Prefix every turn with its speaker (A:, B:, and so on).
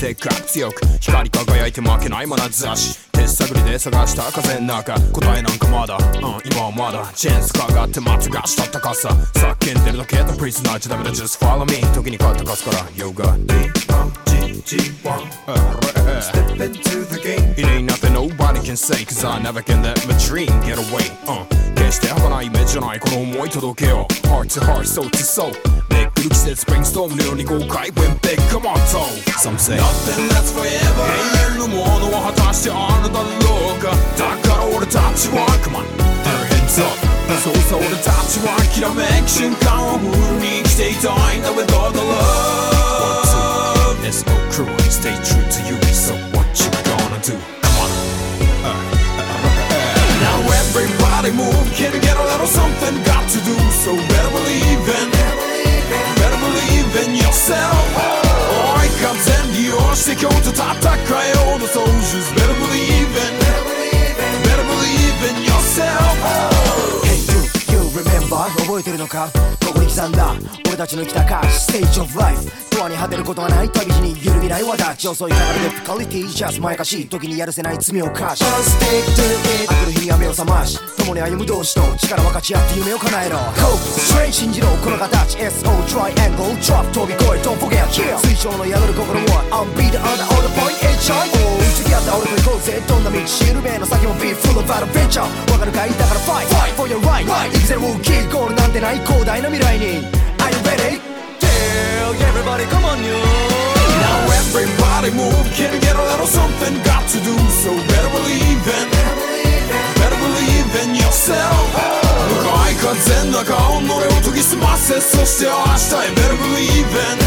A: でか強く光り輝いて負けない眼差し手探りで探した風の中答えなんかまだ、今はまだチェーンスかかって待つがしたったかさ叫んでるだけだプリズナーじゃダメだ Just follow me 時に勝ったかすから Yoga DMGG1 Step into the game It ain't nothing nobody can say Cause I never can let my dream get away 決して儚いイメージじゃないこの思い届けよ Heart to heart, soul to soul めくる季節 Brainstorm のように豪快 When big, come on, toe Some say Nothing lasts forever 永遠のものは果たしてあるだろうかだから俺たちは Come on, put our hands up そうさ俺たちはきらめく瞬間をフルに生きていたいんだ With all the love 1, 2 SO crew Stay true to you So what you gonna do? Come on Now everybody move Can you get a little something got to do So better believe in yourself 追い風に押して今日と戦いようの Soldiers Better believe in yourself
B: Hey you remember 覚えてるのかここに刻んだ俺たちの生きた歌詞 Stage of life 永遠に果てることはない旅路に揺るぎない私遅いからディフィカリティ Just まやかしい時にやるせない罪を犯し Stick to it 明くる日に雨を覚まし共に歩む同士と力分かち合って夢を叶えろ Hope Straight 信じろこの形 SO Triangle Drop 飛び越え Don't forget Kill 水晶の宿る心は Unbeat under all the point HI 付き合った俺と行こうぜどんな道しるべの先も Be full of adventure わかるかいだから Fight for your right 行くぜウォーキーゴールなんてない広大な未来に Are you ready?Everybody, come on, you.
A: Now everybody move. Can you get a little something got to do? So better believe in yourself. 向かい風の中己を研ぎ澄ませそして明日へ Better believe in